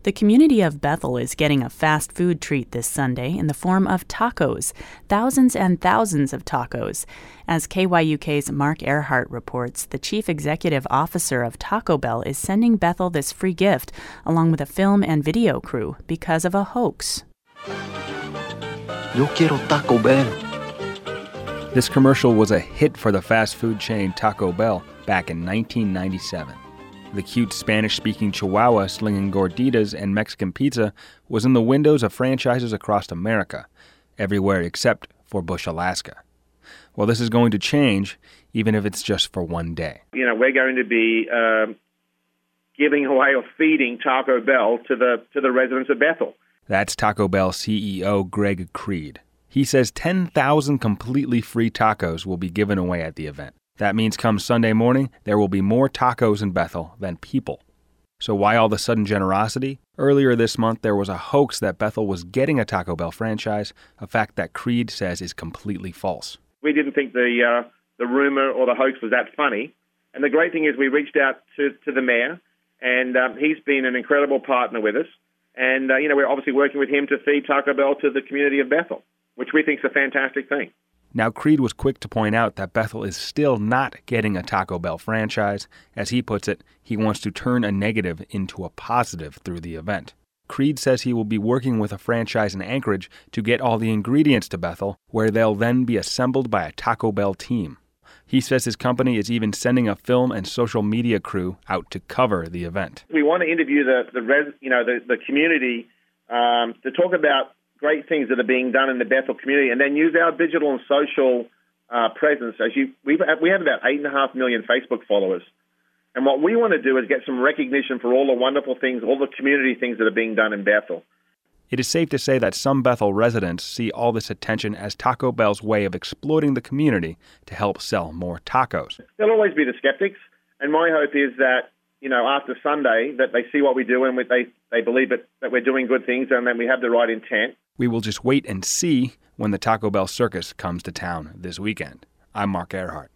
The community of Bethel is getting a fast food treat this Sunday in the form of tacos, thousands and thousands of tacos. As KYUK's Mark Earhart reports, the chief executive officer of Taco Bell is sending Bethel this free gift, along with a film and video crew, because of a hoax. Yo quiero Taco Bell. This commercial was a hit for the fast food chain Taco Bell back in 1997. The cute Spanish-speaking Chihuahua slinging gorditas and Mexican pizza was in the windows of franchises across America, everywhere except for Bush, Alaska. Well, this is going to change, even if it's just for one day. We're going to be giving away or feeding Taco Bell to the residents of Bethel. That's Taco Bell CEO Greg Creed. He says 10,000 completely free tacos will be given away at the event. That means come Sunday morning, there will be more tacos in Bethel than people. So why all the sudden generosity? Earlier this month, there was a hoax that Bethel was getting a Taco Bell franchise, a fact that Creed says is completely false. We didn't think the rumor or the hoax was that funny. And the great thing is we reached out to the mayor, and he's been an incredible partner with us. And, we're obviously working with him to feed Taco Bell to the community of Bethel, which we think is a fantastic thing. Now, Creed was quick to point out that Bethel is still not getting a Taco Bell franchise. As he puts it, he wants to turn a negative into a positive through the event. Creed says he will be working with a franchise in Anchorage to get all the ingredients to Bethel, where they'll then be assembled by a Taco Bell team. He says his company is even sending a film and social media crew out to cover the event. We want to interview the community to talk about great things that are being done in the Bethel community, and then use our digital and social presence. We have about 8.5 million Facebook followers. And what we want to do is get some recognition for all the wonderful things, all the community things that are being done in Bethel. It is safe to say that some Bethel residents see all this attention as Taco Bell's way of exploiting the community to help sell more tacos. There'll always be the skeptics, and my hope is that, after Sunday, that they see what we do and they believe that we're doing good things and that we have the right intent. We will just wait and see when the Taco Bell circus comes to town this weekend. I'm Mark Earhart.